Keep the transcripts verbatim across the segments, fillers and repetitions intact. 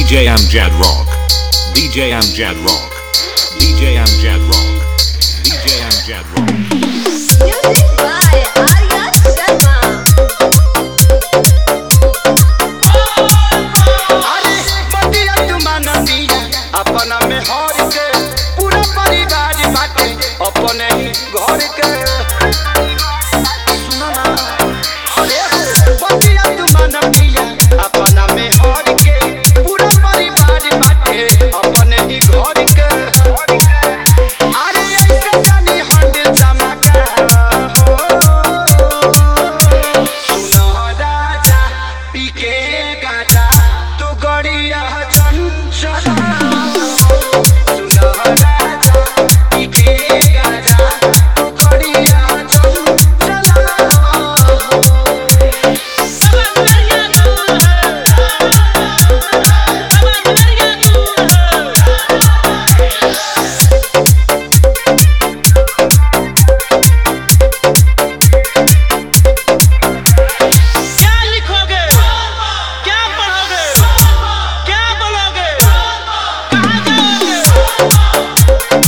D J Amjad Rock, D J Amjad Rock, D J Amjad Rock, D J Amjad Rock. Music by Arya Sharma. अरे बतिया तुमाना दिया अपना में हर के पूरा परिवार बाटे अपने ही घर के सुनो ना अरे बतिया तुमाना दिया अपना में हर के पूरा परिवार बाटे अपने ही घर के अरे ऐसे जानी हंड चमका हो सुनो राजा पीके गाजा तू गड़िया चंचला सुनो राजा पीके गाजा तू गड़िया चंचला क्या लिखोगे, क्या पढ़ोगे, क्या बोलोगे, कहाँ जाओगे?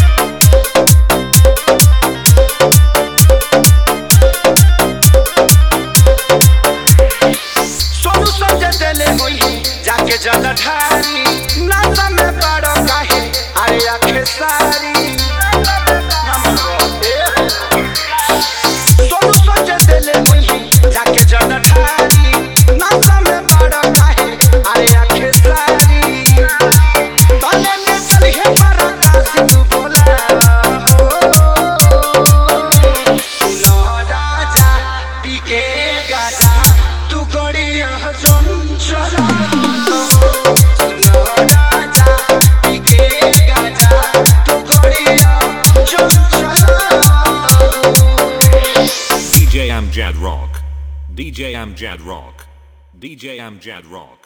सोनू सजे देले होई जाके जल ढारी नाता में बड़ो काहे अरे आखे सारी सोनू सजे देले होई जाके जल ढारी नाता में बड़ो काहे अरे आखे सारी तने में चलिए पर काशी तू बोला हो सुनो राजा पीके गाजा तू गड़िया चंचला सुनो राजा पीके गाजा तू गड़िया Chanchala D J Amjad Rock, D J Amjad Rock, D J Amjad Rock.